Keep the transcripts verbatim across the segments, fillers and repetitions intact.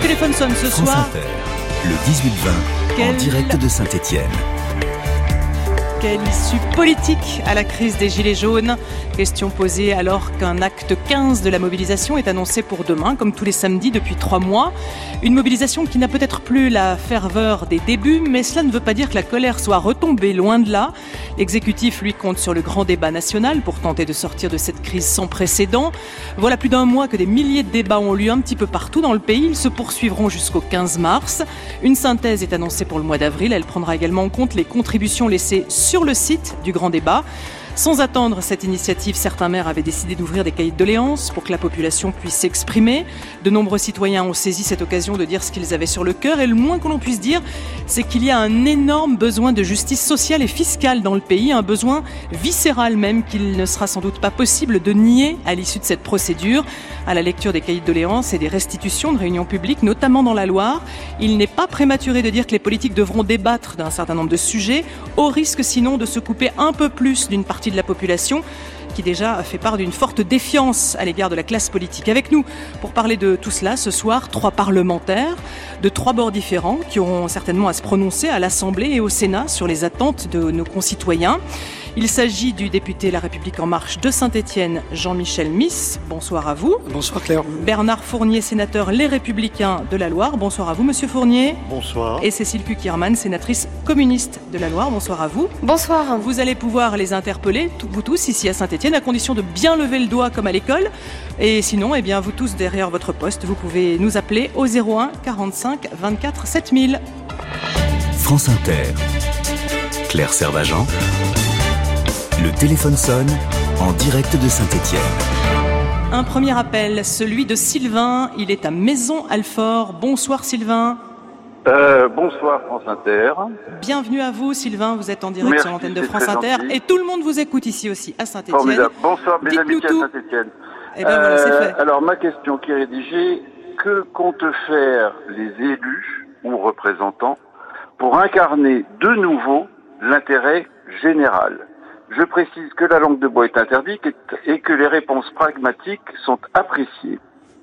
téléphone sonne ce France soir. Inter, le dix-huit vingt, Quel... en direct de Saint-Étienne. Quelle issue politique à la crise des Gilets jaunes? Question posée alors qu'un acte quinze de la mobilisation est annoncé pour demain, comme tous les samedis depuis trois mois. Une mobilisation qui n'a peut-être plus la ferveur des débuts, mais cela ne veut pas dire que la colère soit retombée, loin de là. L'exécutif, lui, compte sur le grand débat national pour tenter de sortir de cette crise sans précédent. Voilà plus d'un mois que des milliers de débats ont lieu un petit peu partout dans le pays. Ils se poursuivront jusqu'au quinze mars. Une synthèse est annoncée pour le mois d'avril. Elle prendra également en compte les contributions laissées sur le site du grand débat. Sans attendre cette initiative, certains maires avaient décidé d'ouvrir des cahiers de doléances pour que la population puisse s'exprimer. De nombreux citoyens ont saisi cette occasion de dire ce qu'ils avaient sur le cœur. Et le moins que l'on puisse dire, c'est qu'il y a un énorme besoin de justice sociale et fiscale dans le pays, un besoin viscéral même qu'il ne sera sans doute pas possible de nier à l'issue de cette procédure. À la lecture des cahiers de doléances et des restitutions de réunions publiques, notamment dans la Loire, il n'est pas prématuré de dire que les politiques devront débattre d'un certain nombre de sujets, au risque sinon de se couper un peu plus d'une partie de la population qui déjà fait part d'une forte défiance à l'égard de la classe politique. Avec nous, pour parler de tout cela, ce soir, trois parlementaires de trois bords différents qui auront certainement à se prononcer à l'Assemblée et au Sénat sur les attentes de nos concitoyens. Il s'agit du député La République En Marche de Saint-Étienne, Jean-Michel Miss. Bonsoir à vous. Bonsoir Claire. Bernard Fournier, sénateur Les Républicains de la Loire. Bonsoir à vous, Monsieur Fournier. Bonsoir. Et Cécile Cukierman, sénatrice communiste de la Loire. Bonsoir à vous. Bonsoir. Vous allez pouvoir les interpeller, vous tous, ici à Saint-Étienne, à condition de bien lever le doigt comme à l'école. Et sinon, eh bien, vous tous derrière votre poste, vous pouvez nous appeler au zéro un quarante-cinq vingt-quatre sept mille. France Inter, Claire Servageant. Le téléphone sonne en direct de Saint-Étienne. Un premier appel, celui de Sylvain. Il est à Maison-Alfort. Bonsoir Sylvain. Euh, bonsoir France Inter. Bienvenue à vous Sylvain, vous êtes en direct Merci, sur l'antenne de c'est France très Inter gentil. Et tout le monde vous écoute ici aussi à Saint-Étienne. Formidable. Bonsoir mes amis à tout. Saint-Étienne. Eh bien voilà, c'est fait. Alors ma question qui est rédigée, que comptent faire les élus ou représentants pour incarner de nouveau l'intérêt général? Je précise que la langue de bois est interdite et que les réponses pragmatiques sont appréciées.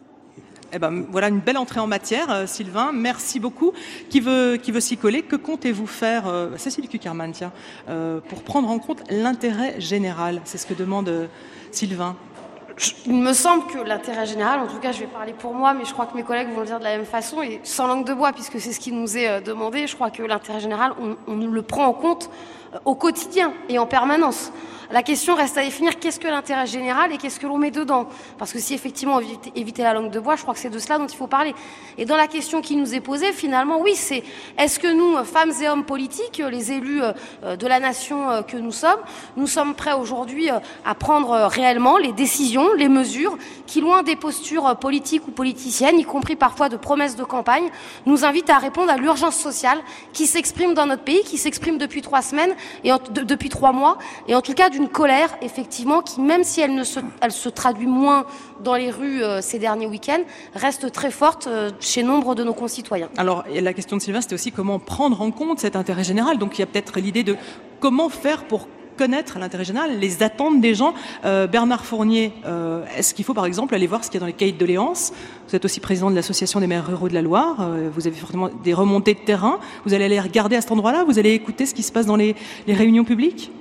Eh ben, voilà une belle entrée en matière, euh, Sylvain. Merci beaucoup. Qui veut, qui veut s'y coller? Que comptez-vous faire, euh, Cécile Cukierman, tiens, euh, pour prendre en compte l'intérêt général? C'est ce que demande euh, Sylvain. Il me semble que l'intérêt général, en tout cas je vais parler pour moi, mais je crois que mes collègues vont le dire de la même façon, et sans langue de bois, puisque c'est ce qui nous est euh, demandé, je crois que l'intérêt général, on, on le prend en compte euh, au quotidien et en permanence. La question reste à définir qu'est-ce que l'intérêt général et qu'est-ce que l'on met dedans. Parce que si effectivement éviter, éviter la langue de bois, je crois que c'est de cela dont il faut parler. Et dans la question qui nous est posée, finalement, oui, c'est est-ce que nous, femmes et hommes politiques, les élus de la nation que nous sommes, nous sommes prêts aujourd'hui à prendre réellement les décisions, les mesures qui, loin des postures politiques ou politiciennes, y compris parfois de promesses de campagne, nous invitent à répondre à l'urgence sociale qui s'exprime dans notre pays, qui s'exprime depuis trois semaines et en, de, depuis trois mois, et en tout cas d'une une colère, effectivement, qui, même si elle, ne se, elle se traduit moins dans les rues euh, ces derniers week-ends, reste très forte euh, chez nombre de nos concitoyens. Alors, la question de Sylvain, c'était aussi comment prendre en compte cet intérêt général. Donc, il y a peut-être l'idée de comment faire pour connaître l'intérêt général, les attentes des gens. Euh, Bernard Fournier, euh, est-ce qu'il faut, par exemple, aller voir ce qu'il y a dans les cahiers de doléances? Vous êtes aussi président de l'Association des maires ruraux de la Loire. Euh, vous avez forcément des remontées de terrain. Vous allez aller regarder à cet endroit-là? Vous allez écouter ce qui se passe dans les, les réunions publiques?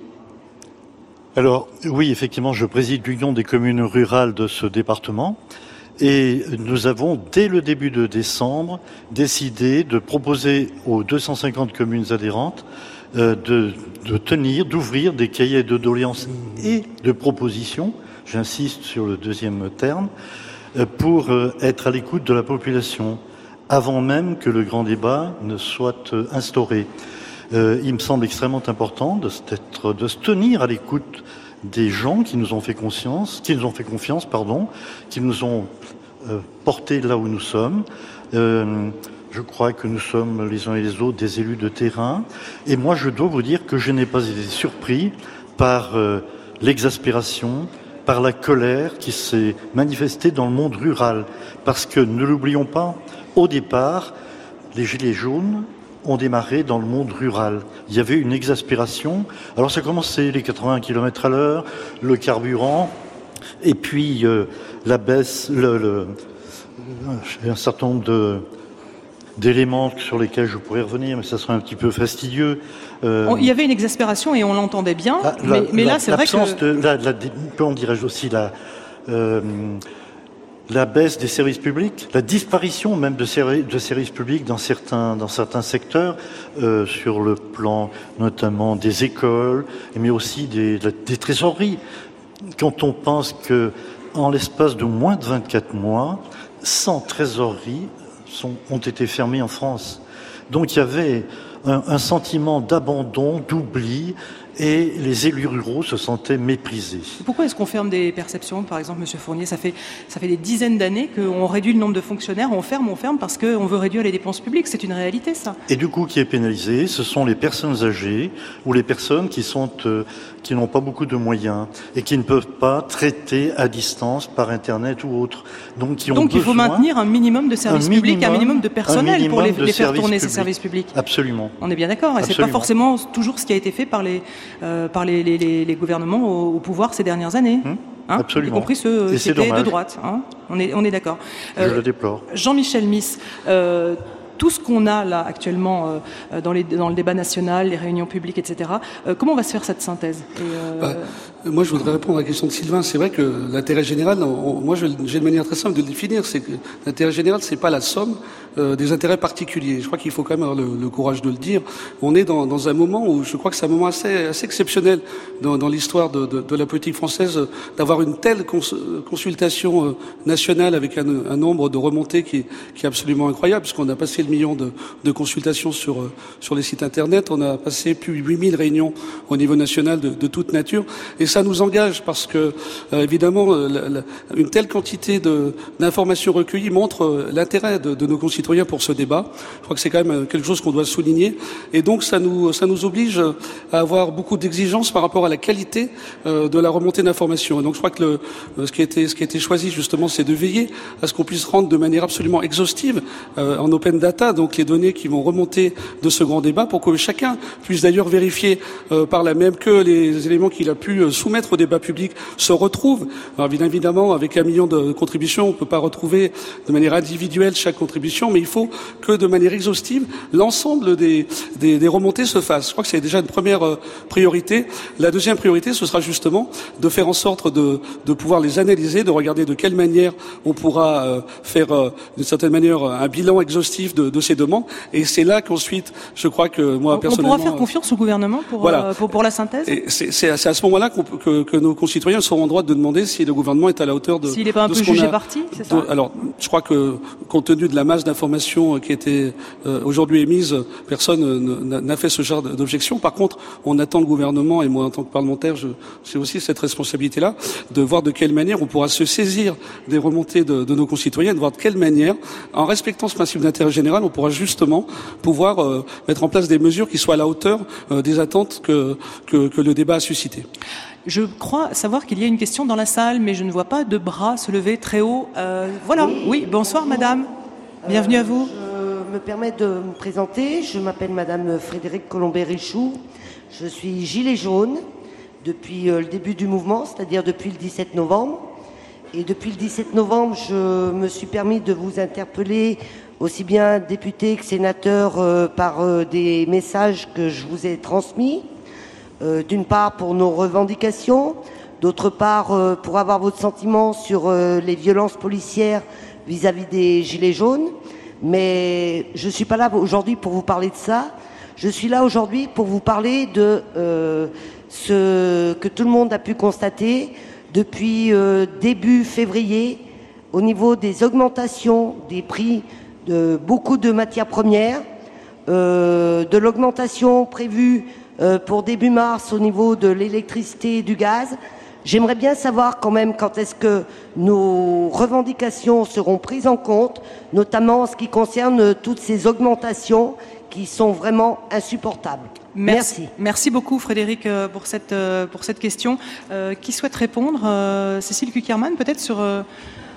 Alors, oui, effectivement, je préside l'Union des communes rurales de ce département et nous avons, dès le début de décembre, décidé de proposer aux deux cent cinquante communes adhérentes euh, de, de tenir, d'ouvrir des cahiers de doléances et de propositions, j'insiste sur le deuxième terme, euh, pour euh, être à l'écoute de la population avant même que le grand débat ne soit euh, instauré. Euh, il me semble extrêmement important de, de se tenir à l'écoute des gens qui nous ont fait confiance, qui nous ont fait confiance, pardon, qui nous ont euh, portés là où nous sommes. Euh, je crois que nous sommes les uns et les autres des élus de terrain. Et moi, je dois vous dire que je n'ai pas été surpris par euh, l'exaspération, par la colère qui s'est manifestée dans le monde rural. Parce que, ne l'oublions pas, au départ, les Gilets jaunes ont démarré dans le monde rural. Il y avait une exaspération. Alors ça commençait les quatre-vingts kilomètres à l'heure, le carburant, et puis euh, la baisse, le, le, un certain nombre de d'éléments sur lesquels je pourrais revenir, mais ça serait un petit peu fastidieux. Euh, on, il y avait une exaspération et on l'entendait bien, la, mais, la, mais là, c'est vrai que... De, la, la, comment dirais-je aussi la... Euh, la baisse des services publics, la disparition même de, séri- de services publics dans certains, dans certains secteurs, euh, sur le plan notamment des écoles, mais aussi des, des trésoreries. Quand on pense que, en l'espace de moins de vingt-quatre mois, cent trésoreries sont, ont été fermées en France. Donc il y avait un, un sentiment d'abandon, d'oubli, et les élus ruraux se sentaient méprisés. Pourquoi est-ce qu'on ferme des perceptions? Par exemple, Monsieur Fournier, ça fait, ça fait des dizaines d'années qu'on réduit le nombre de fonctionnaires, on ferme, on ferme parce qu'on veut réduire les dépenses publiques. C'est une réalité, ça. Et du coup, qui est pénalisé, ce sont les personnes âgées ou les personnes qui sont, euh, qui n'ont pas beaucoup de moyens et qui ne peuvent pas traiter à distance par Internet ou autre. Donc, qui ont Donc il faut maintenir un minimum de services un publics, minimum, un minimum de personnel minimum pour les, de les faire tourner publics. ces services publics. Absolument. On est bien d'accord. Et c'est pas forcément toujours ce qui a été fait par les, euh, par les, les, les, les gouvernements au, au pouvoir ces dernières années. Hum, hein, absolument. Y compris ceux et qui étaient de droite. Hein. On est, on est d'accord. Je euh, le déplore. Jean-Michel Miss, euh, tout ce qu'on a là actuellement euh, dans, les, dans le débat national, les réunions publiques, et cetera, euh, comment va se faire cette synthèse? Et, euh... bah, Moi, je voudrais répondre à la question de Sylvain. C'est vrai que l'intérêt général, on, moi, j'ai une manière très simple de le définir, c'est que l'intérêt général, c'est pas la somme euh, des intérêts particuliers. Je crois qu'il faut quand même avoir le, le courage de le dire. On est dans, dans un moment où je crois que c'est un moment assez, assez exceptionnel dans, dans l'histoire de, de, de la politique française, d'avoir une telle cons, consultation euh, nationale avec un, un nombre de remontées qui, qui est absolument incroyable, puisqu'on a passé le million de, de consultations sur, euh, sur les sites Internet. On a passé plus de huit mille réunions au niveau national de, de toute nature. Et ça nous engage parce que, euh, évidemment, la, la, une telle quantité de, d'informations recueillies montre euh, l'intérêt de, de nos concitoyens pour ce débat. Je crois que c'est quand même quelque chose qu'on doit souligner. Et donc, ça nous, ça nous oblige à avoir beaucoup d'exigences par rapport à la qualité euh, de la remontée d'informations. Et donc, je crois que le, euh, ce qui a été, ce qui a été choisi, justement, c'est de veiller à ce qu'on puisse rendre de manière absolument exhaustive, euh, en open data, donc les données qui vont remonter de ce grand débat, pour que chacun puisse d'ailleurs vérifier euh, par là même que les éléments qu'il a pu euh, soumettre au débat public se retrouvent. Alors bien évidemment, avec un million de contributions, on ne peut pas retrouver de manière individuelle chaque contribution, mais il faut que de manière exhaustive, l'ensemble des, des, des remontées se fassent. Je crois que c'est déjà une première euh, priorité. La deuxième priorité, ce sera justement de faire en sorte de, de pouvoir les analyser, de regarder de quelle manière on pourra euh, faire euh, d'une certaine manière un bilan exhaustif de, de ces demandes. Et c'est là qu'ensuite, je crois que moi, on, personnellement... On pourra faire confiance au gouvernement pour, voilà. euh, pour, pour la synthèse. Et c'est, c'est, c'est à ce moment-là qu'on, que, que nos concitoyens seront en droit de demander si le gouvernement est à la hauteur de... S'il n'est pas un de peu jugé parti, c'est ça? de, Alors, je crois que, compte tenu de la masse d'informations qui était euh, aujourd'hui émise, personne euh, n'a fait ce genre d'objection. Par contre, on attend le gouvernement, et moi, en tant que parlementaire, je, j'ai aussi cette responsabilité-là, de voir de quelle manière on pourra se saisir des remontées de, de nos concitoyens, de voir de quelle manière, en respectant ce principe d'intérêt général, on pourra justement pouvoir euh, mettre en place des mesures qui soient à la hauteur euh, des attentes que, que, que le débat a suscité. Je crois savoir qu'il y a une question dans la salle, mais je ne vois pas de bras se lever très haut. Euh, voilà, oui, oui, bonsoir madame, bienvenue euh, à vous. Je me permets de me présenter, je m'appelle madame Frédérique Colombet-Richoux, je suis gilet jaune depuis le début du mouvement, c'est-à-dire depuis le dix-sept novembre. Et depuis le dix-sept novembre, je me suis permis de vous interpeller, aussi bien député que sénateur, euh, par euh, des messages que je vous ai transmis. Euh, d'une part pour nos revendications, d'autre part euh, pour avoir votre sentiment sur euh, les violences policières vis-à-vis des gilets jaunes. Mais je ne suis pas là aujourd'hui pour vous parler de ça. Je suis là aujourd'hui pour vous parler de euh, ce que tout le monde a pu constater depuis euh, début février au niveau des augmentations des prix de beaucoup de matières premières, euh, de l'augmentation prévue euh, pour début mars au niveau de l'électricité et du gaz. J'aimerais bien savoir quand même quand est-ce que nos revendications seront prises en compte, notamment en ce qui concerne toutes ces augmentations qui sont vraiment insupportables. Merci. Merci, Merci beaucoup Frédéric pour cette, pour cette question. Euh, qui souhaite répondre euh, Cécile Cukierman peut-être sur, euh,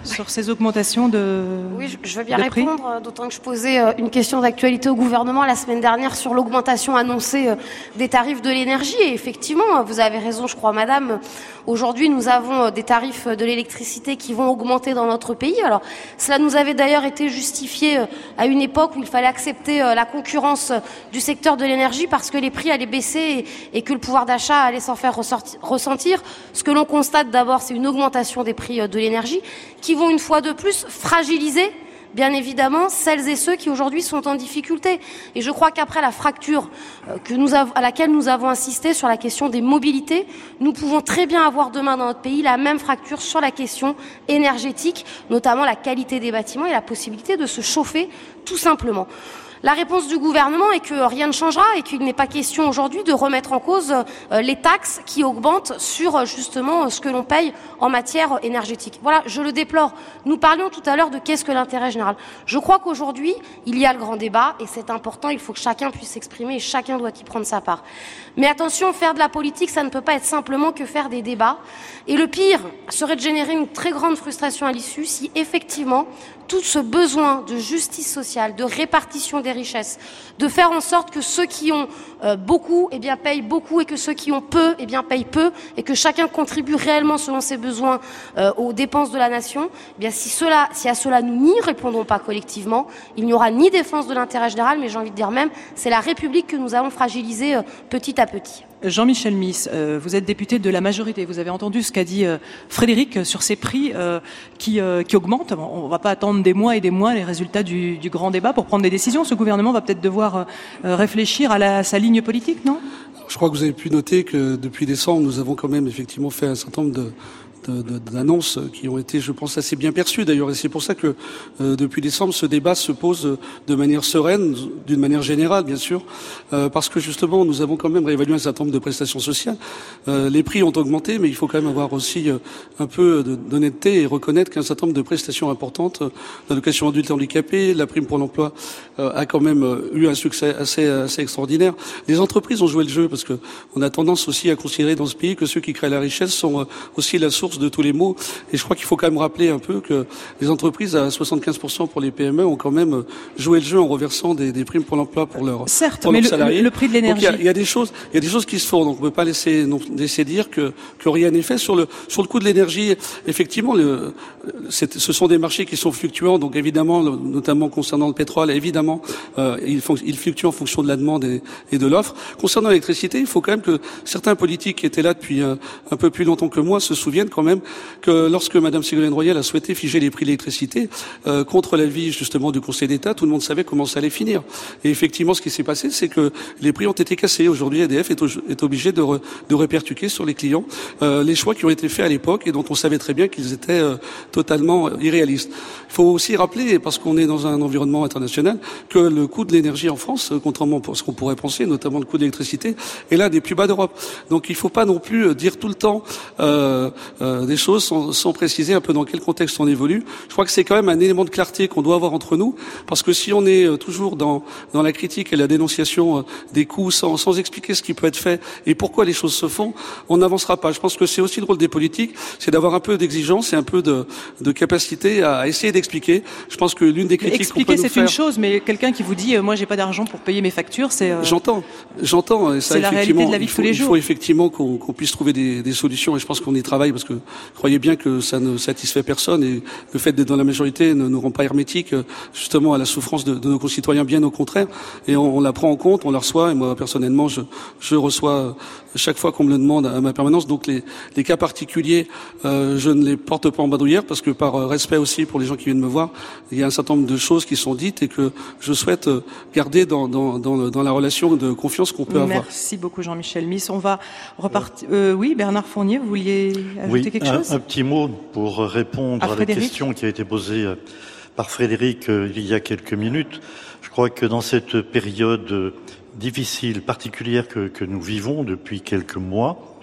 sur ces augmentations de Oui, je veux bien de prix. répondre, d'autant que je posais une question d'actualité au gouvernement la semaine dernière sur l'augmentation annoncée des tarifs de l'énergie. Et effectivement, vous avez raison, je crois, madame. Aujourd'hui, nous avons des tarifs de l'électricité qui vont augmenter dans notre pays. Alors, cela nous avait d'ailleurs été justifié à une époque où il fallait accepter la concurrence du secteur de l'énergie parce que les prix allaient baisser et, et que le pouvoir d'achat allait s'en faire ressortir, ressentir. Ce que l'on constate d'abord, c'est une augmentation des prix de l'énergie qui vont une fois de plus fragiliser bien évidemment celles et ceux qui aujourd'hui sont en difficulté. Et je crois qu'après la fracture que nous avons, à laquelle nous avons insisté sur la question des mobilités, nous pouvons très bien avoir demain dans notre pays la même fracture sur la question énergétique, notamment la qualité des bâtiments et la possibilité de se chauffer tout simplement. La réponse du gouvernement est que rien ne changera et qu'il n'est pas question aujourd'hui de remettre en cause euh, les taxes qui augmentent sur euh, justement ce que l'on paye en matière énergétique. Voilà, je le déplore. Nous parlions tout à l'heure de qu'est-ce que l'intérêt général. Je crois qu'aujourd'hui, il y a le grand débat et c'est important, il faut que chacun puisse s'exprimer et chacun doit y prendre sa part. Mais attention, faire de la politique, ça ne peut pas être simplement que faire des débats. Et le pire serait de générer une très grande frustration à l'issue si effectivement tout ce besoin de justice sociale, de répartition des richesses, de faire en sorte que ceux qui ont euh, beaucoup, eh bien, payent beaucoup et que ceux qui ont peu, eh bien, payent peu et que chacun contribue réellement selon ses besoins euh, aux dépenses de la nation. Eh bien, si cela, si à cela nous n'y répondons pas collectivement, il n'y aura ni défense de l'intérêt général, mais j'ai envie de dire même, c'est la République que nous allons fragiliser euh, petit à petit. Jean-Michel Miss, euh, vous êtes député de la majorité. Vous avez entendu ce qu'a dit euh, Frédéric sur ces prix euh, qui, euh, qui augmentent. On ne va pas attendre des mois et des mois les résultats du, du grand débat pour prendre des décisions. Ce gouvernement va peut-être devoir euh, réfléchir à, la, à sa ligne politique, non ? Je crois que vous avez pu noter que depuis décembre, nous avons quand même effectivement fait un certain nombre de d'annonces qui ont été, je pense, assez bien perçues d'ailleurs. Et c'est pour ça que euh, depuis décembre, ce débat se pose de manière sereine, d'une manière générale, bien sûr, euh, parce que justement, nous avons quand même réévalué un certain nombre de prestations sociales. Euh, les prix ont augmenté, mais il faut quand même avoir aussi euh, un peu d'honnêteté et reconnaître qu'un certain nombre de prestations importantes, l'allocation adulte handicapé, la prime pour l'emploi, euh, a quand même euh, eu un succès assez, assez extraordinaire. Les entreprises ont joué le jeu parce que on a tendance aussi à considérer dans ce pays que ceux qui créent la richesse sont euh, aussi la source de tous les maux. Et je crois qu'il faut quand même rappeler un peu que les entreprises à soixante-quinze pour cent pour les P M E ont quand même joué le jeu en reversant des, des primes pour l'emploi pour leurs Certes, pour mais leurs le, salariés. Le, le prix de l'énergie. Donc il y, y a des choses, il y a des choses qui se font. Donc on ne peut pas laisser non, laisser dire que que rien n'est fait sur le sur le coût de l'énergie. Effectivement, le, c'est, ce sont des marchés qui sont fluctuants. Donc évidemment, notamment concernant le pétrole, évidemment, euh, il, il fluctue en fonction de la demande et, et de l'offre. Concernant l'électricité, il faut quand même que certains politiques qui étaient là depuis un, un peu plus longtemps que moi se souviennent quand même que lorsque Madame Ségolène Royal a souhaité figer les prix de l'électricité euh, contre l'avis justement du Conseil d'État, tout le monde savait comment ça allait finir. Et effectivement, ce qui s'est passé, c'est que les prix ont été cassés. Aujourd'hui, E D F est, au, est obligé de, re, de répercuter sur les clients euh, les choix qui ont été faits à l'époque et dont on savait très bien qu'ils étaient euh, totalement irréalistes. Il faut aussi rappeler, parce qu'on est dans un environnement international, que le coût de l'énergie en France, contrairement à ce qu'on pourrait penser, notamment le coût de l'électricité, est l'un des plus bas d'Europe. Donc il ne faut pas non plus dire tout le temps euh, euh, des choses sans, sans préciser un peu dans quel contexte on évolue. Je crois que c'est quand même un élément de clarté qu'on doit avoir entre nous, parce que si on est toujours dans, dans la critique et la dénonciation des coûts sans, sans expliquer ce qui peut être fait et pourquoi les choses se font, on n'avancera pas. Je pense que c'est aussi le rôle des politiques, c'est d'avoir un peu d'exigence et un peu de, de capacité à essayer d'expliquer. Je pense que l'une des critiques qu'on peut nous faire... Expliquer, c'est une chose, mais quelqu'un qui vous dit euh, « moi, j'ai pas d'argent pour payer mes factures », c'est... Euh... J'entends, j'entends. Et ça, c'est la réalité de la vie de tous les jours. Il faut effectivement qu'on, qu'on puisse trouver des, des solutions, et je pense qu'on y travaille, parce que croyez bien que ça ne satisfait personne, et le fait d'être dans la majorité ne nous rend pas hermétiques justement à la souffrance de, de nos concitoyens, bien au contraire, et on, on la prend en compte, on la reçoit, et moi personnellement je, je reçois chaque fois qu'on me le demande à ma permanence. Donc les, les cas particuliers, euh, je ne les porte pas en bandoulière, parce que par respect aussi pour les gens qui viennent me voir, il y a un certain nombre de choses qui sont dites et que je souhaite garder dans, dans, dans, dans la relation de confiance qu'on peut Merci avoir. Merci beaucoup Jean-Michel Miss. On va repartir. Euh, oui, Bernard Fournier, vous vouliez ajouter oui, quelque un, chose ? Un petit mot pour répondre à, à la question qui a été posée par Frédéric euh, il y a quelques minutes. Je crois que dans cette période difficile, particulière que, que nous vivons depuis quelques mois,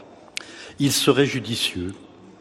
il serait judicieux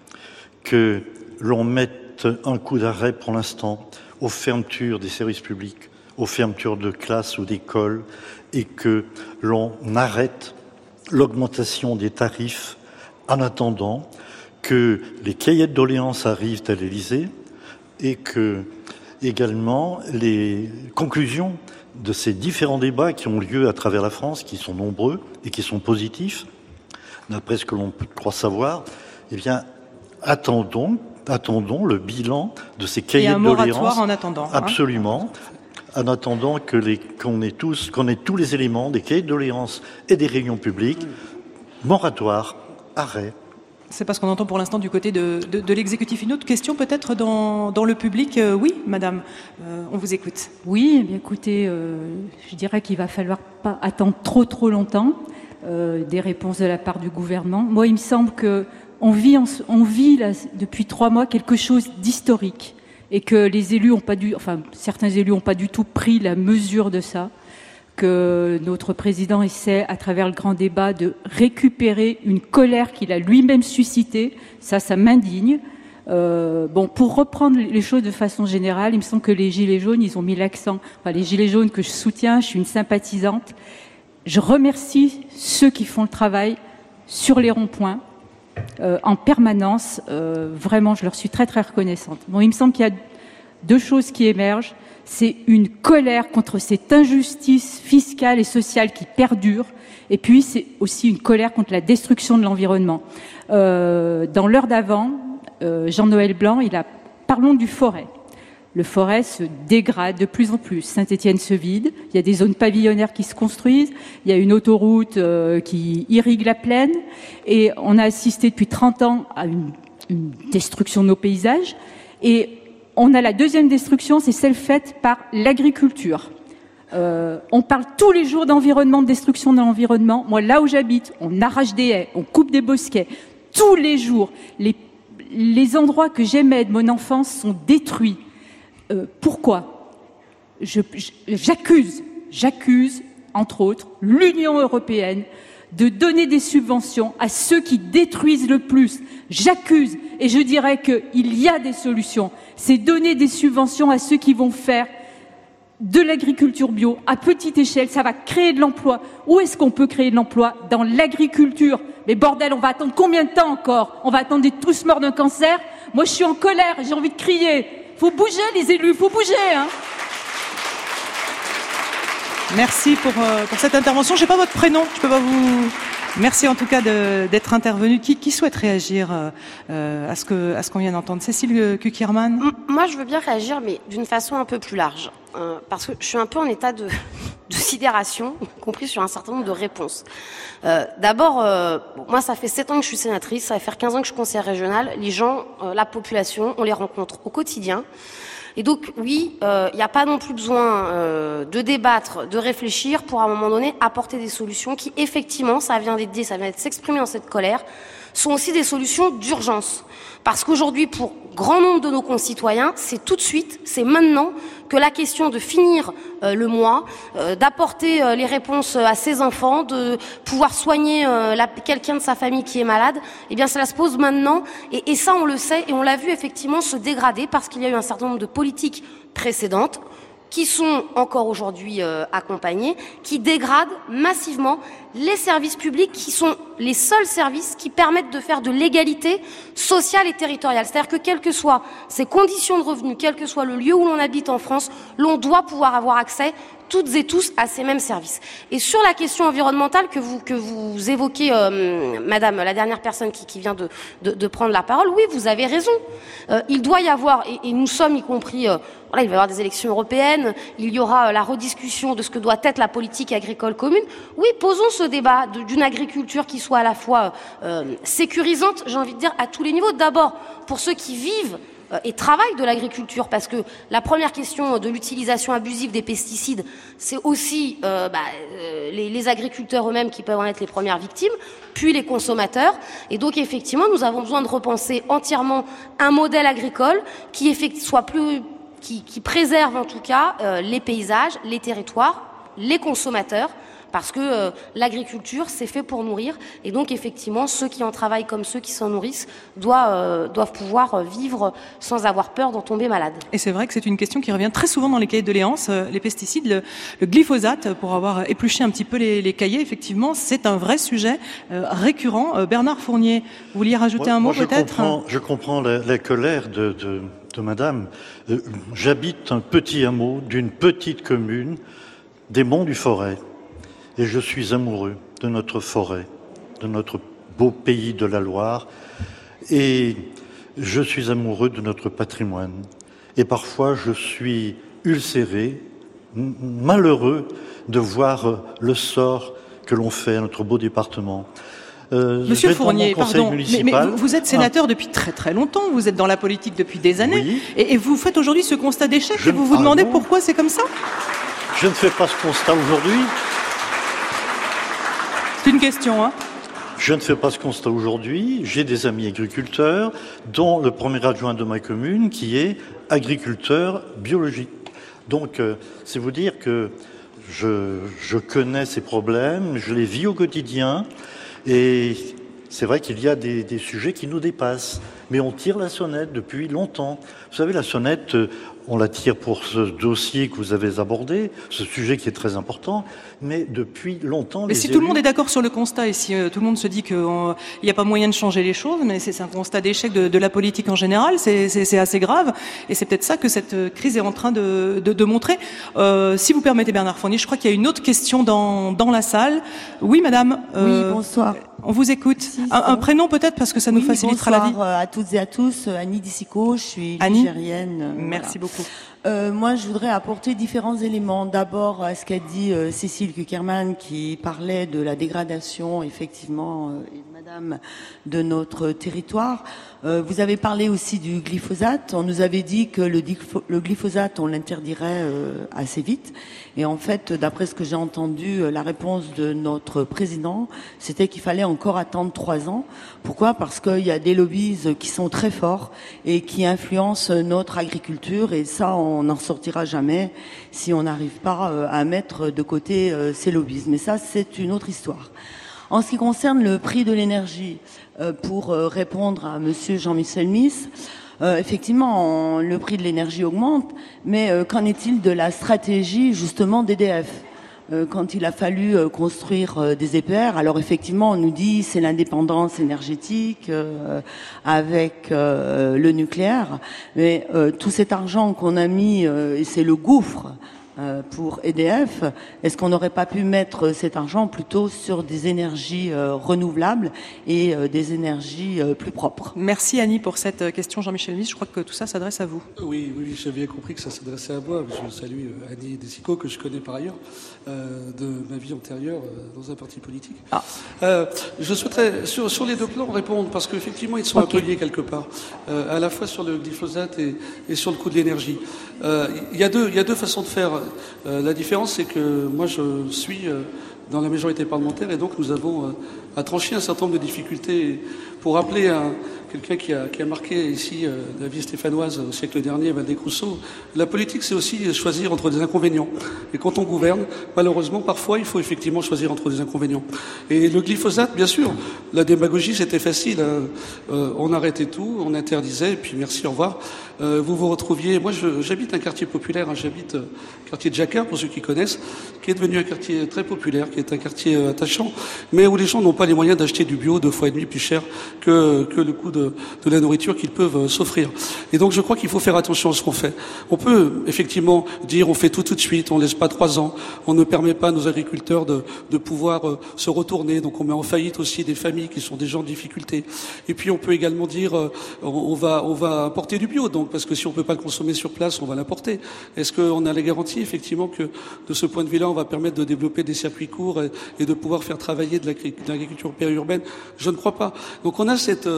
que l'on mette un coup d'arrêt pour l'instant aux fermetures des services publics, aux fermetures de classes ou d'écoles, et que l'on arrête l'augmentation des tarifs en attendant que les cahiers de doléances arrivent à l'Élysée, et que également les conclusions de ces différents débats qui ont lieu à travers la France, qui sont nombreux et qui sont positifs, d'après ce que l'on peut croire savoir, eh bien, attendons, attendons le bilan de ces cahiers de doléances. Et un moratoire en attendant. Absolument. Hein. En attendant que les, qu'on ait tous, qu'on ait tous les éléments des cahiers de doléances et des réunions publiques. Moratoire, arrêt. C'est parce qu'on entend pour l'instant du côté de, de, de l'exécutif. Une autre question peut-être dans, dans le public. Euh, oui, madame, euh, on vous écoute. Oui, eh bien, écoutez, euh, je dirais qu'il va falloir pas attendre trop trop longtemps euh, des réponses de la part du gouvernement. Moi, il me semble que on vit, en, on vit là, depuis trois mois quelque chose d'historique et que les élus ont pas dû, enfin certains élus n'ont pas du tout pris la mesure de ça. Que notre président essaie, à travers le grand débat, de récupérer une colère qu'il a lui-même suscitée. Ça, ça m'indigne. Euh, bon, pour reprendre les choses de façon générale, il me semble que les Gilets jaunes, ils ont mis l'accent. Enfin, les Gilets jaunes que je soutiens, je suis une sympathisante. Je remercie ceux qui font le travail sur les ronds-points euh, en permanence. Euh, vraiment, je leur suis très, très reconnaissante. Bon, il me semble qu'il y a deux choses qui émergent. C'est une colère contre cette injustice fiscale et sociale qui perdure. Et puis, c'est aussi une colère contre la destruction de l'environnement. Euh, dans l'heure d'avant, euh, Jean-Noël Blanc, il a parlons du Forêt. Le Forêt se dégrade de plus en plus. Saint-Étienne se vide. Il y a des zones pavillonnaires qui se construisent. Il y a une autoroute euh, qui irrigue la plaine. Et on a assisté depuis trente ans à une, une destruction de nos paysages. Et on a la deuxième destruction, c'est celle faite par l'agriculture. Euh, on parle tous les jours d'environnement, de destruction de l'environnement. Moi, là où j'habite, on arrache des haies, on coupe des bosquets. Tous les jours, les, les endroits que j'aimais de mon enfance sont détruits. Euh, pourquoi ? je, J'accuse, j'accuse, entre autres, l'Union européenne de donner des subventions à ceux qui détruisent le plus. J'accuse, et je dirais qu'il y a des solutions. C'est donner des subventions à ceux qui vont faire de l'agriculture bio à petite échelle. Ça va créer de l'emploi. Où est-ce qu'on peut créer de l'emploi ? Dans l'agriculture. Mais bordel, on va attendre combien de temps encore ? On va attendre d'être tous morts d'un cancer ? Moi, je suis en colère, j'ai envie de crier. Faut bouger, les élus, faut bouger, hein. Merci pour, euh, pour cette intervention. Je n'ai pas votre prénom, je peux pas vous... Merci en tout cas de, d'être intervenu. Qui, qui souhaite réagir euh, à ce que, à ce qu'on vient d'entendre ? Cécile Kukierman ? Moi, je veux bien réagir, mais d'une façon un peu plus large. Euh, parce que je suis un peu en état de, de sidération, y compris sur un certain nombre de réponses. Euh, d'abord, euh, bon, moi, ça fait sept ans que je suis sénatrice, ça va faire quinze ans que je suis conseillère régionale. Les gens, euh, la population, on les rencontre au quotidien. Et donc, oui, il euh, n'y a pas non plus besoin euh, de débattre, de réfléchir pour, à un moment donné, apporter des solutions qui, effectivement, ça vient d'être dit, ça vient de s'exprimer dans cette colère, sont aussi des solutions d'urgence. Parce qu'aujourd'hui, pour grand nombre de nos concitoyens, c'est tout de suite, c'est maintenant que la question de finir euh, le mois, euh, d'apporter euh, les réponses à ses enfants, de pouvoir soigner euh, la, quelqu'un de sa famille qui est malade, eh bien cela se pose maintenant. Et, et ça, on le sait, et on l'a vu effectivement se dégrader parce qu'il y a eu un certain nombre de politiques précédentes qui sont encore aujourd'hui euh, accompagnés, qui dégradent massivement les services publics qui sont les seuls services qui permettent de faire de l'égalité sociale et territoriale. C'est-à-dire que quelles que soient ces conditions de revenus, quel que soit le lieu où l'on habite en France, l'on doit pouvoir avoir accès toutes et tous à ces mêmes services. Et sur la question environnementale que vous que vous évoquez, euh, Madame, la dernière personne qui, qui vient de, de, de prendre la parole, oui, vous avez raison. Euh, il doit y avoir, et, et nous sommes y compris, euh, voilà, il va y avoir des élections européennes, il y aura euh, la rediscussion de ce que doit être la politique agricole commune. Oui, posons ce débat de, d'une agriculture qui soit à la fois euh, sécurisante, j'ai envie de dire, à tous les niveaux. D'abord, pour ceux qui vivent et travaillent de l'agriculture, parce que la première question de l'utilisation abusive des pesticides, c'est aussi euh, bah, euh, les, les agriculteurs eux-mêmes qui peuvent en être les premières victimes, puis les consommateurs. Et donc effectivement, nous avons besoin de repenser entièrement un modèle agricole qui effectivement soit plus, qui, qui préserve en tout cas euh, les paysages, les territoires, les consommateurs, parce que euh, l'agriculture, c'est fait pour nourrir, et donc effectivement, ceux qui en travaillent comme ceux qui s'en nourrissent doivent, euh, doivent pouvoir vivre sans avoir peur d'en tomber malade. Et c'est vrai que c'est une question qui revient très souvent dans les cahiers de doléances, euh, les pesticides, le, le glyphosate, pour avoir épluché un petit peu les, les cahiers, effectivement, c'est un vrai sujet euh, récurrent. Euh, Bernard Fournier, vous vouliez rajouter moi, un mot moi, je peut-être comprends, Je comprends la, la colère de, de, de madame. Euh, j'habite un petit hameau d'une petite commune des Monts du Forêt. Et je suis amoureux de notre forêt, de notre beau pays de la Loire. Et je suis amoureux de notre patrimoine. Et parfois, je suis ulcéré, malheureux de voir le sort que l'on fait à notre beau département. Euh, Monsieur Fournier, pardon, mais, mais vous, vous êtes sénateur ah. depuis très très longtemps, vous êtes dans la politique depuis des années, oui. et, et vous faites aujourd'hui ce constat d'échec, je et vous vous ah demandez non. pourquoi c'est comme ça? Je ne fais pas ce constat aujourd'hui. C'est une question, hein. Je ne fais pas ce constat aujourd'hui. J'ai des amis agriculteurs, dont le premier adjoint de ma commune, qui est agriculteur biologique. Donc, euh, c'est vous dire que je, je connais ces problèmes, je les vis au quotidien, et c'est vrai qu'il y a des, des sujets qui nous dépassent. Mais on tire la sonnette depuis longtemps. Vous savez, la sonnette, on la tire pour ce dossier que vous avez abordé, ce sujet qui est très important, mais depuis longtemps... Mais les si élus... tout le monde est d'accord sur le constat, et si euh, tout le monde se dit qu'il n'y a pas moyen de changer les choses, mais c'est un constat d'échec de, de la politique en général, c'est assez grave, et c'est peut-être ça que cette crise est en train de, de, de montrer. Euh, si vous permettez, Bernard Fournier, je crois qu'il y a une autre question dans, dans la salle. Oui, madame. Euh, oui, bonsoir. On vous écoute. Si, un, un prénom peut-être, parce que ça nous oui, facilitera la vie. Bonsoir à toutes et à tous. Annie Dissico, je suis ligérienne. Merci voilà. beaucoup. Euh, moi, je voudrais apporter différents éléments. D'abord, à ce qu'a dit euh, Cécile Kuckerman, qui parlait de la dégradation, effectivement, euh, et madame, de notre territoire. Euh, vous avez parlé aussi du glyphosate. On nous avait dit que le, le glyphosate, on l'interdirait euh, assez vite. Et en fait, d'après ce que j'ai entendu, la réponse de notre président, c'était qu'il fallait encore attendre trois ans. Pourquoi? Parce qu'il y a des lobbies qui sont très forts et qui influencent notre agriculture. Et ça, on n'en sortira jamais si on n'arrive pas à mettre de côté ces lobbies. Mais ça, c'est une autre histoire. En ce qui concerne le prix de l'énergie, euh, pour euh, répondre à monsieur Jean-Michel Miss, euh, effectivement, on, le prix de l'énergie augmente, mais euh, qu'en est-il de la stratégie justement d'E D F euh, quand il a fallu euh, construire euh, des E P R? Alors effectivement, on nous dit c'est l'indépendance énergétique euh, avec euh, le nucléaire, mais euh, tout cet argent qu'on a mis, euh, et c'est le gouffre, pour E D F, est-ce qu'on n'aurait pas pu mettre cet argent plutôt sur des énergies euh, renouvelables et euh, des énergies euh, plus propres? Merci Annie pour cette question. Jean-Michel Miss, je crois que tout ça s'adresse à vous. Oui, oui, j'avais compris que ça s'adressait à moi. Je salue Annie Dissico, que je connais par ailleurs, euh, de ma vie antérieure euh, dans un parti politique. Ah. Euh, je souhaiterais, sur, sur les deux plans, répondre, parce qu'effectivement, ils sont okay. un peu liés quelque part, euh, à la fois sur le glyphosate et, et sur le coût de l'énergie. Euh, il y a deux, il y a deux façons de faire. Euh, la différence, c'est que moi, je suis euh, dans la majorité parlementaire et donc nous avons euh, à trancher un certain nombre de difficultés. Pour rappeler à quelqu'un qui a, qui a marqué ici euh, la vie stéphanoise au siècle dernier, Valdez-Rousseau, la politique, c'est aussi choisir entre des inconvénients. Et quand on gouverne, malheureusement, parfois, il faut effectivement choisir entre des inconvénients. Et le glyphosate, bien sûr, la démagogie, c'était facile. Hein. Euh, on arrêtait tout, on interdisait, et puis merci, au revoir. Euh, vous vous retrouviez... Moi, j'habite un quartier populaire, hein, j'habite le euh, quartier de Jacquard, pour ceux qui connaissent, qui est devenu un quartier très populaire, qui est un quartier euh, attachant, mais où les gens n'ont pas les moyens d'acheter du bio deux fois et demi plus cher que, que le coût de, de la nourriture qu'ils peuvent euh, s'offrir. Et donc, je crois qu'il faut faire attention à ce qu'on fait. On peut, effectivement, dire on fait tout tout de suite, on laisse pas trois ans, on ne permet pas à nos agriculteurs de, de pouvoir euh, se retourner, donc on met en faillite aussi des familles qui sont des gens en difficulté. Et puis, on peut également dire euh, on, on va on va importer du bio, donc parce que si on peut pas le consommer sur place, on va l'importer. Est-ce qu'on a la garantie, effectivement, que de ce point de vue-là, on va permettre de développer des circuits courts et, et de pouvoir faire travailler de l'agriculture périurbaine? Je ne crois pas. Donc, on a cette, cette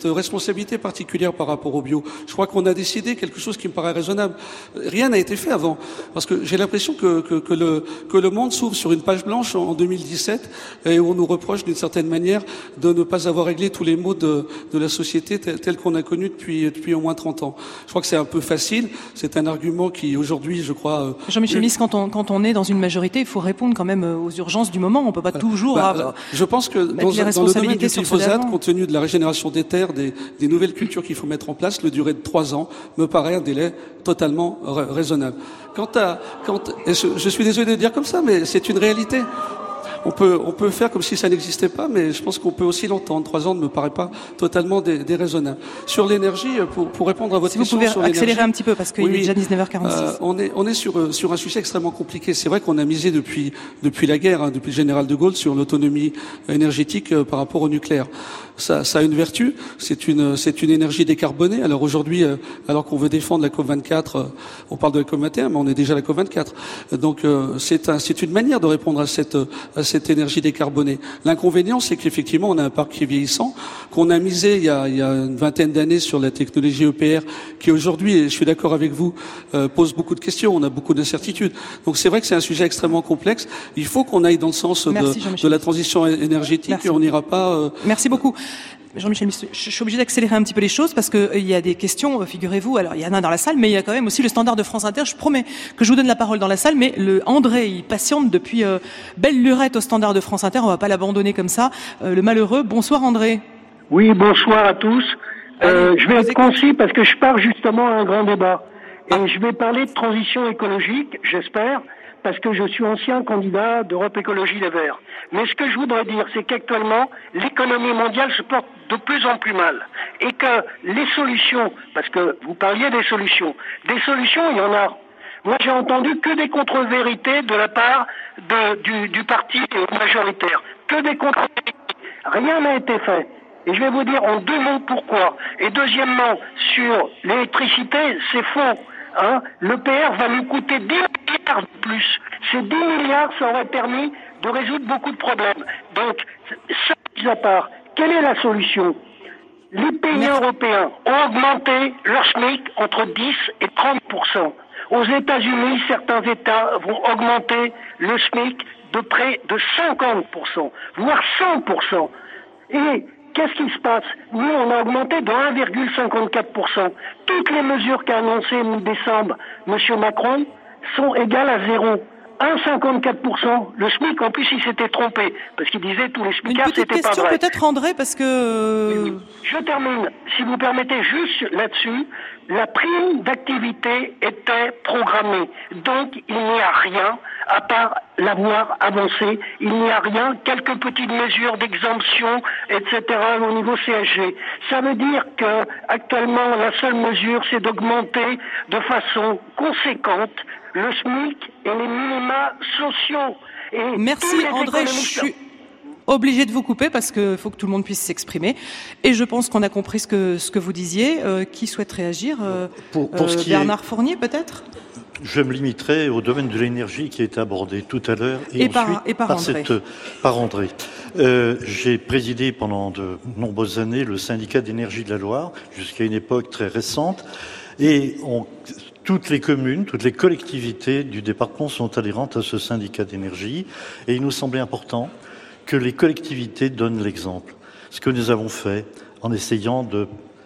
responsabilité particulière par rapport au bio. Je crois qu'on a décidé quelque chose qui me paraît raisonnable. Rien n'a été fait avant, parce que j'ai l'impression que, que, que, le, que le monde s'ouvre sur une page blanche en deux mille dix-sept et où on nous reproche d'une certaine manière de ne pas avoir réglé tous les maux de, de la société telle, telle qu'on a connue depuis, depuis au moins trente ans. Je crois que c'est un peu facile. C'est un argument qui, aujourd'hui, je crois... Jean-Michel Miss, quand on, quand on est dans une majorité, il faut répondre quand même aux urgences du moment. On peut pas toujours... Bah, avoir, je pense que dans, dans le domaine du glyphosate, compte tenu de la régénération des terres, des, des nouvelles cultures qu'il faut mettre en place, le durée de trois ans me paraît un délai totalement raisonnable. Quant à... Quant, je, je suis désolé de dire comme ça, mais c'est une réalité. On peut, on peut faire comme si ça n'existait pas, mais je pense qu'on peut aussi l'entendre. Trois ans ne me paraît pas totalement dé, déraisonnable. Sur l'énergie, pour, pour répondre à votre si question vous pouvez sur accélérer un petit peu, parce qu'il oui, est déjà dix-neuf heures quarante-six. Euh, on est, on est sur, sur un sujet extrêmement compliqué. C'est vrai qu'on a misé depuis, depuis la guerre, hein, depuis le général de Gaulle, sur l'autonomie énergétique euh, par rapport au nucléaire. Ça, ça a une vertu. C'est une, c'est une énergie décarbonée. Alors aujourd'hui, euh, alors qu'on veut défendre la COP vingt-quatre, euh, on parle de la COP vingt et un, mais on est déjà à la COP vingt-quatre. Donc euh, c'est un, c'est une manière de répondre à cette, à cette énergie décarbonée. L'inconvénient, c'est qu'effectivement, on a un parc qui est vieillissant, qu'on a misé il y a, il y a une vingtaine d'années sur la technologie E P R, qui aujourd'hui, et je suis d'accord avec vous, euh, pose beaucoup de questions. On a beaucoup d'incertitudes. Donc c'est vrai que c'est un sujet extrêmement complexe. Il faut qu'on aille dans le sens Merci, de, de la transition énergétique. Merci. Et on n'ira pas. Euh... Merci beaucoup. Jean-Michel Miss, je suis obligé d'accélérer un petit peu les choses parce que euh, il y a des questions, euh, figurez-vous, alors il y en a dans la salle, mais il y a quand même aussi le standard de France Inter. Je promets que je vous donne la parole dans la salle, mais le André, il patiente depuis euh, belle lurette au standard de France Inter, on va pas l'abandonner comme ça. Euh, le malheureux, bonsoir André. Oui, bonsoir à tous. Euh, je vais être concis parce que je pars justement à un grand débat. Et ah. je vais parler de transition écologique, j'espère, parce que je suis ancien candidat d'Europe Écologie Les Verts. Mais ce que je voudrais dire, c'est qu'actuellement, l'économie mondiale se porte de plus en plus mal. Et que les solutions, parce que vous parliez des solutions, des solutions, il y en a. Moi, j'ai entendu que des contre-vérités de la part de, du, du parti majoritaire. Que des contre-vérités. Rien n'a été fait. Et je vais vous dire en deux mots pourquoi. Et deuxièmement, sur l'électricité, c'est faux. Hein, l'E P R va nous coûter dix milliards de plus. Ces dix milliards, ça aurait permis de résoudre beaucoup de problèmes. Donc, ça mis à part, quelle est la solution? Les pays Merci. européens ont augmenté leur SMIC entre dix et trente pour cent. Aux États-Unis, certains États vont augmenter le SMIC de près de cinquante pour cent, voire cent pour cent. Et qu'est-ce qui se passe? Nous, on a augmenté de un virgule cinquante-quatre pour cent. Toutes les mesures qu'a annoncées mi-décembre M. Macron sont égales à zéro. un virgule cinquante-quatre pour cent. Le SMIC, en plus, il s'était trompé. Parce qu'il disait tous les SMICards, c'était pas vrai. Une petite question peut-être, André, parce que... Oui, oui. Je termine, si vous permettez, juste là-dessus. La prime d'activité était programmée. Donc, il n'y a rien, à part l'avoir avancé. Il n'y a rien, quelques petites mesures d'exemption, et cetera au niveau C S G. Ça veut dire que, actuellement, la seule mesure, c'est d'augmenter de façon conséquente le SMIC et les minima sociaux. Et Merci André, je suis obligé de vous couper parce qu'il faut que tout le monde puisse s'exprimer. Et je pense qu'on a compris ce que, ce que vous disiez. Euh, qui souhaite réagir euh, pour, pour euh, ce qui Bernard est... Fournier peut-être? Je me limiterai au domaine de l'énergie qui a été abordé tout à l'heure et, et, ensuite par, et par, par, André. Cette, par André. Euh, j'ai présidé pendant de nombreuses années le syndicat d'énergie de la Loire jusqu'à une époque très récente et on... Toutes les communes, toutes les collectivités du département sont adhérentes à ce syndicat d'énergie et il nous semblait important que les collectivités donnent l'exemple. Ce que nous avons fait en essayant de,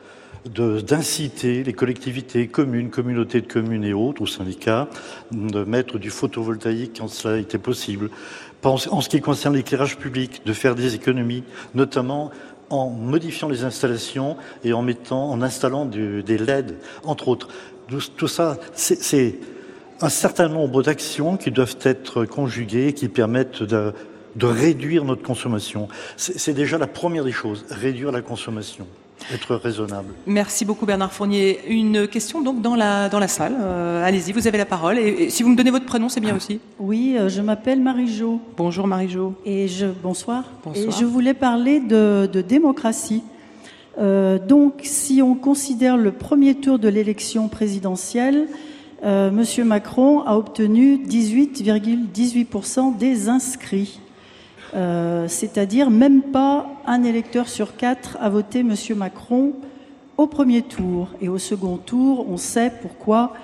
de, d'inciter les collectivités, communes, communautés de communes et autres, ou syndicats, de mettre du photovoltaïque quand cela était possible. En ce qui concerne l'éclairage public, de faire des économies, notamment en modifiant les installations et en mettant, en installant du, des L E D, entre autres. Tout ça, c'est, c'est un certain nombre d'actions qui doivent être conjuguées, qui permettent de, de réduire notre consommation. C'est, c'est déjà la première des choses, réduire la consommation, être raisonnable. Merci beaucoup Bernard Fournier. Une question donc dans la, dans la salle. Euh, allez-y, vous avez la parole. Et, et si vous me donnez votre prénom, c'est bien aussi. Oui, euh, je m'appelle Marie-Jo. Bonjour Marie-Jo. Et je, bonsoir. Bonsoir. Et je voulais parler de, de démocratie. Euh, donc, si on considère le premier tour de l'élection présidentielle, euh, M. Macron a obtenu dix-huit virgule dix-huit pour cent des inscrits. Euh, c'est-à-dire même pas un électeur sur quatre a voté M. Macron au premier tour. Et au second tour, on sait pourquoi,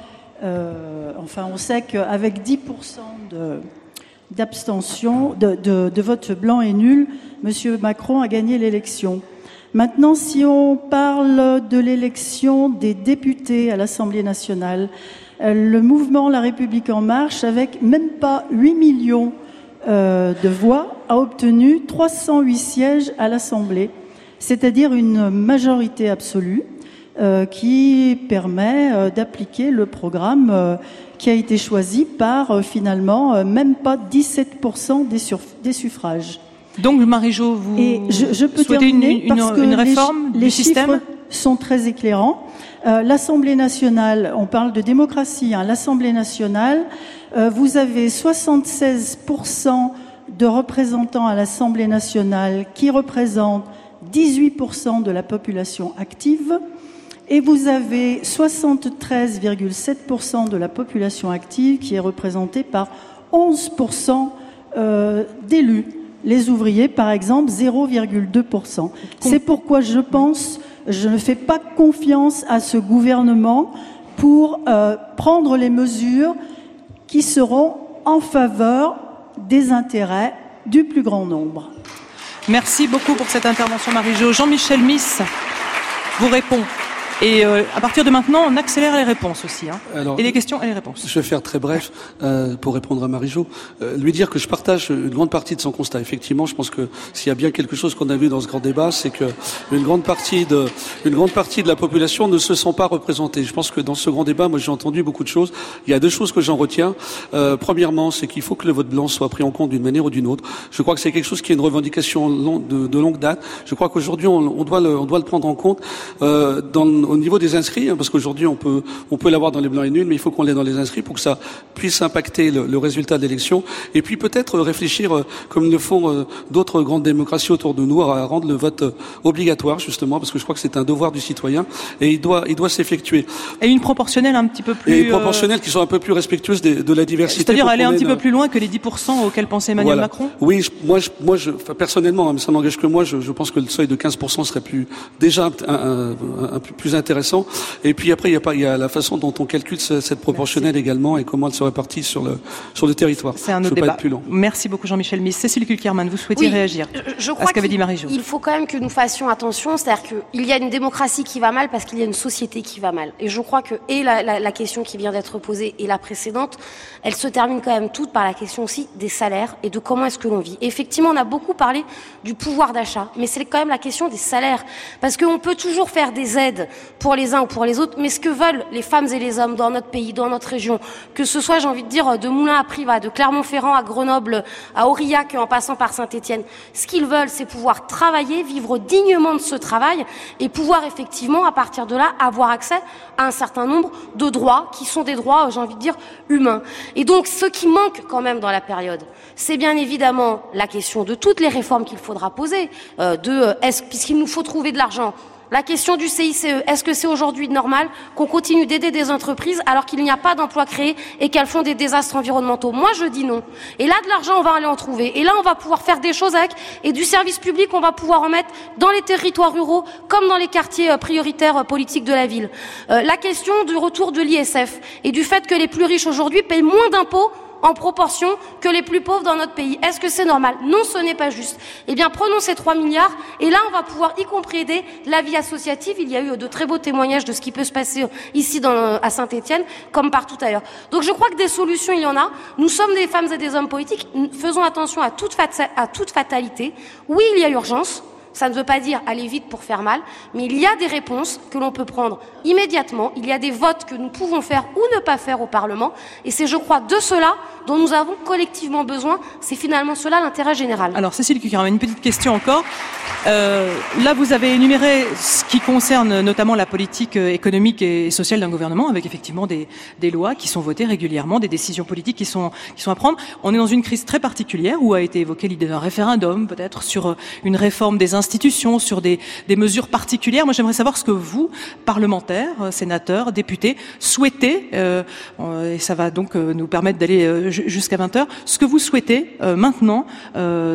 euh, enfin on sait qu'avec dix pour cent de, d'abstention, de, de, de vote blanc et nul, M. Macron a gagné l'élection. Maintenant, si on parle de l'élection des députés à l'Assemblée nationale, euh, le mouvement La République En Marche, avec même pas huit millions euh, de voix, a obtenu trois cent huit sièges à l'Assemblée, c'est-à-dire une majorité absolue euh, qui permet euh, d'appliquer le programme euh, qui a été choisi par euh, finalement euh, même pas dix-sept pour cent des, des suffrages. Donc, Marie-Jo, vous Et je, je peux souhaitez terminer une, une, parce que une réforme les, du les système chiffres sont très éclairants. Euh, L'Assemblée nationale, on parle de démocratie, hein, l'Assemblée nationale, euh, vous avez soixante-seize pour cent de représentants à l'Assemblée nationale qui représentent dix-huit pour cent de la population active et vous avez soixante-treize virgule sept pour cent de la population active qui est représentée par onze pour cent euh, d'élus. Les ouvriers, par exemple, zéro virgule deux pour cent. C'est pourquoi je pense, je ne fais pas confiance à ce gouvernement pour euh, prendre les mesures qui seront en faveur des intérêts du plus grand nombre. Merci beaucoup pour cette intervention, Marie-Jo. Jean-Michel Miss vous répond. Et euh, à partir de maintenant, on accélère les réponses aussi. Hein. Alors, et les questions et les réponses. Je vais faire très bref euh, pour répondre à Marie-Jo. Euh, lui dire que je partage une grande partie de son constat. Effectivement, je pense que s'il y a bien quelque chose qu'on a vu dans ce grand débat, c'est que une grande partie de une grande partie de la population ne se sent pas représentée. Je pense que dans ce grand débat, moi, j'ai entendu beaucoup de choses. Il y a deux choses que j'en retiens. Euh, premièrement, c'est qu'il faut que le vote blanc soit pris en compte d'une manière ou d'une autre. Je crois que c'est quelque chose qui est une revendication long, de, de longue date. Je crois qu'aujourd'hui, on, on doit le on doit le prendre en compte euh, dans au niveau des inscrits, hein, parce qu'aujourd'hui on peut on peut l'avoir dans les blancs et nuls, mais il faut qu'on l'ait dans les inscrits pour que ça puisse impacter le, le résultat de l'élection. Et puis peut-être réfléchir, euh, comme le font euh, d'autres grandes démocraties autour de nous, à, à rendre le vote euh, obligatoire, justement, parce que je crois que c'est un devoir du citoyen et il doit il doit s'effectuer. Et une proportionnelle un petit peu plus. Et une proportionnelle euh... qui soit un peu plus respectueuse de, de la diversité. C'est-à-dire aller un petit une... peu plus loin que les dix pour cent auxquels pensait Emmanuel voilà. Macron. Oui, je, moi, je, moi, je, enfin, personnellement, hein, mais ça n'engage que moi. Je, je pense que le seuil de quinze pour cent serait plus déjà un, un, un, un peu plus intéressant. Et puis après, il y a pas, il y a la façon dont on calcule cette proportionnelle Merci. également et comment elle se répartit sur le sur le territoire. C'est un autre débat. Plus long. Merci beaucoup, Jean-Michel Miss. Cécile Kulkerman, vous souhaitiez oui, réagir je crois à ce qu'avait dit Marie-Jo. Il faut quand même que nous fassions attention, c'est-à-dire qu'il y a une démocratie qui va mal parce qu'il y a une société qui va mal. Et je crois que et la, la, la question qui vient d'être posée et la précédente, elle se termine quand même toutes par la question aussi des salaires et de comment est-ce que l'on vit. Et effectivement, on a beaucoup parlé du pouvoir d'achat, mais c'est quand même la question des salaires, parce qu'on peut toujours faire des aides pour les uns ou pour les autres, mais ce que veulent les femmes et les hommes dans notre pays, dans notre région, que ce soit, j'ai envie de dire, de Moulins à Privas, de Clermont-Ferrand à Grenoble, à Aurillac, en passant par Saint-Étienne, ce qu'ils veulent, c'est pouvoir travailler, vivre dignement de ce travail et pouvoir effectivement, à partir de là, avoir accès à un certain nombre de droits qui sont des droits, j'ai envie de dire, humains. Et donc, ce qui manque quand même dans la période, c'est bien évidemment la question de toutes les réformes qu'il faudra poser, euh, de euh, est-ce puisqu'il nous faut trouver de l'argent. La question du C I C E, est-ce que c'est aujourd'hui normal qu'on continue d'aider des entreprises alors qu'il n'y a pas d'emplois créés et qu'elles font des désastres environnementaux? Moi, je dis non. Et là, de l'argent, on va aller en trouver. Et là, on va pouvoir faire des choses avec. Et du service public, on va pouvoir en mettre dans les territoires ruraux comme dans les quartiers prioritaires politiques de la ville. Euh, la question du retour de l'I S F et du fait que les plus riches aujourd'hui payent moins d'impôts en proportion que les plus pauvres dans notre pays. Est-ce que c'est normal? Non, ce n'est pas juste. Eh bien, prenons ces trois milliards et là, on va pouvoir y compris aider la vie associative. Il y a eu de très beaux témoignages de ce qui peut se passer ici dans, à Saint-Étienne, comme partout ailleurs. Donc, je crois que des solutions, il y en a. Nous sommes des femmes et des hommes politiques. Faisons attention à toute, fat- à toute fatalité. Oui, il y a urgence. Ça ne veut pas dire aller vite pour faire mal, mais il y a des réponses que l'on peut prendre immédiatement. Il y a des votes que nous pouvons faire ou ne pas faire au Parlement. Et c'est, je crois, de cela dont nous avons collectivement besoin. C'est finalement cela l'intérêt général. Alors, Cécile Kulkerman, une petite question encore. Euh, là, vous avez énuméré ce qui concerne notamment la politique économique et sociale d'un gouvernement, avec effectivement des, des lois qui sont votées régulièrement, des décisions politiques qui sont, qui sont à prendre. On est dans une crise très particulière où a été évoquée l'idée d'un référendum, peut-être, sur une réforme des institutions, sur des, des mesures particulières. Moi, j'aimerais savoir ce que vous, parlementaires, sénateurs, députés, souhaitez, euh, et ça va donc nous permettre d'aller jusqu'à vingt heures, ce que vous souhaitez euh, maintenant euh,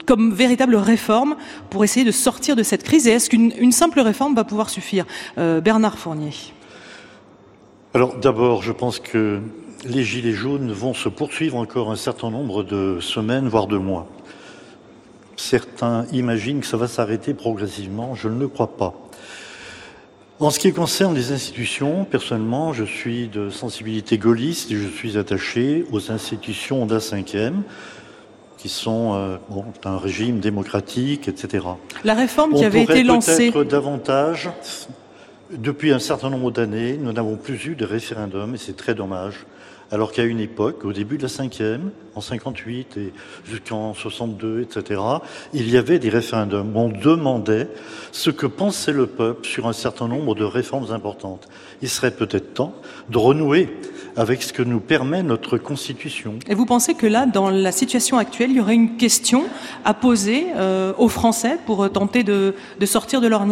comme véritable réforme pour essayer de sortir de cette crise? Et est-ce qu'une une simple réforme va pouvoir suffire? euh, Bernard Fournier. Alors d'abord, je pense que les Gilets jaunes vont se poursuivre encore un certain nombre de semaines, voire de mois. Certains imaginent que ça va s'arrêter progressivement, je ne le crois pas. En ce qui concerne les institutions, personnellement, je suis de sensibilité gaulliste et je suis attaché aux institutions d'A cinquième, qui sont euh, bon, un régime démocratique, et cetera. La réforme On qui avait été lancée... peut-être davantage... Depuis un certain nombre d'années, nous n'avons plus eu de référendum, et c'est très dommage. Alors qu'à une époque, au début de la cinquième, en cinquante-huit et jusqu'en soixante-deux, et cetera, il y avait des référendums. On demandait ce que pensait le peuple sur un certain nombre de réformes importantes. Il serait peut-être temps de renouer avec ce que nous permet notre Constitution. Et vous pensez que là, dans la situation actuelle, il y aurait une question à poser euh, aux Français pour tenter de, de sortir de l'ornière ?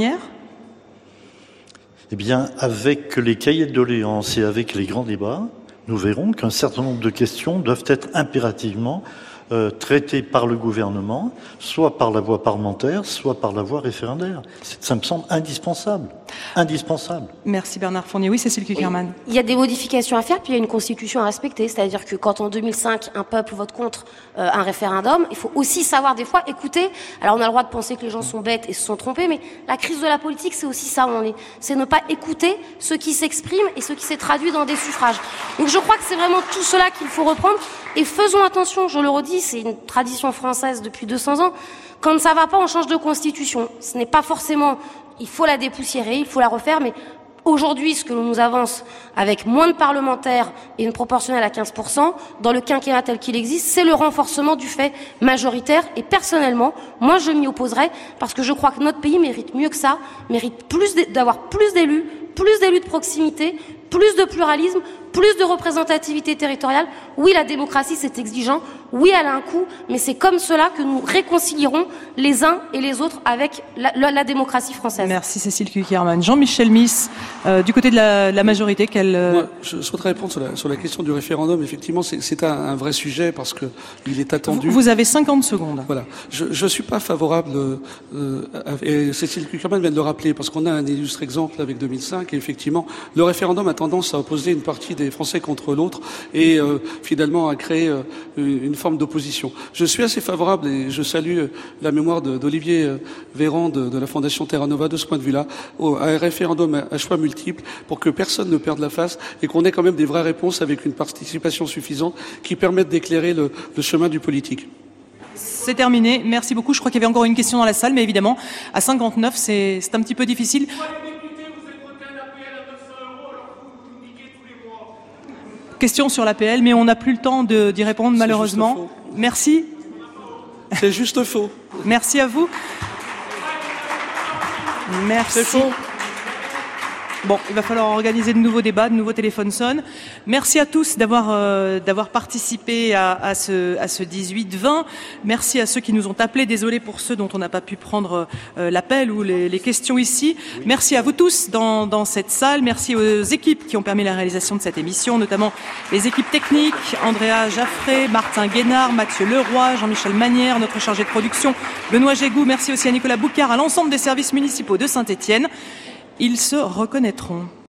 Eh bien, avec les cahiers de doléances et avec les grands débats, nous verrons qu'un certain nombre de questions doivent être impérativement euh, traitées par le gouvernement, soit par la voie parlementaire, soit par la voie référendaire. Ça me semble indispensable. Indispensable. Merci Bernard Fournier. Oui, Cécile Cukierman. Il y a des modifications à faire, puis il y a une constitution à respecter. C'est-à-dire que quand en deux mille cinq, un peuple vote contre euh, un référendum, il faut aussi savoir des fois écouter. Alors on a le droit de penser que les gens sont bêtes et se sont trompés, mais la crise de la politique, c'est aussi ça où on est. C'est ne pas écouter ceux qui s'expriment et ceux qui s'est traduit dans des suffrages. Donc je crois que c'est vraiment tout cela qu'il faut reprendre. Et faisons attention, je le redis, c'est une tradition française depuis deux cents ans. Quand ça va pas, on change de constitution. Ce n'est pas forcément... Il faut la dépoussiérer, il faut la refaire, mais aujourd'hui, ce que l'on nous avance avec moins de parlementaires et une proportionnelle à quinze pour cent, dans le quinquennat tel qu'il existe, c'est le renforcement du fait majoritaire. Et personnellement, moi, je m'y opposerai parce que je crois que notre pays mérite mieux que ça, mérite plus d'avoir plus d'élus, plus d'élus de proximité, plus de pluralisme, plus de représentativité territoriale. Oui, la démocratie, c'est exigeant. Oui, elle a un coût, mais c'est comme cela que nous réconcilierons les uns et les autres avec la, la, la démocratie française. Merci Cécile Cukierman. Jean-Michel Miss, euh, du côté de la, la majorité, quelle... Euh... Moi, je souhaiterais répondre sur la, sur la question du référendum. Effectivement, c'est un, un vrai sujet parce que il est attendu. Vous, vous avez cinquante secondes. Voilà. Je ne suis pas favorable, euh, et Cécile Cukierman vient de le rappeler, parce qu'on a un illustre exemple avec deux mille cinq, et effectivement, le référendum a tendance à opposer une partie des Français contre l'autre et euh, finalement à créer euh, une forme d'opposition. Je suis assez favorable et je salue la mémoire d'Olivier Véran de, de la Fondation Terra Nova de ce point de vue-là, à un référendum à, à choix multiples pour que personne ne perde la face et qu'on ait quand même des vraies réponses avec une participation suffisante qui permettent d'éclairer le, le chemin du politique. C'est terminé. Merci beaucoup. Je crois qu'il y avait encore une question dans la salle, mais évidemment, à cinquante-neuf, c'est un petit peu difficile. Question sur l'A P L, mais on n'a plus le temps d'y répondre malheureusement. Merci. C'est juste faux. Merci à vous. Merci. C'est faux. Bon, il va falloir organiser de nouveaux débats, de nouveaux téléphones sonnent. Merci à tous d'avoir euh, d'avoir participé à, à ce à ce dix-huit vingt. Merci à ceux qui nous ont appelés. Désolé pour ceux dont on n'a pas pu prendre euh, l'appel ou les, les questions ici. Merci à vous tous dans dans cette salle. Merci aux équipes qui ont permis la réalisation de cette émission, notamment les équipes techniques, Andrea Jaffré, Martin Guénard, Mathieu Leroy, Jean-Michel Manière, notre chargé de production, Benoît Gégou. Merci aussi à Nicolas Boucard, à l'ensemble des services municipaux de Saint-Étienne. Ils se reconnaîtront.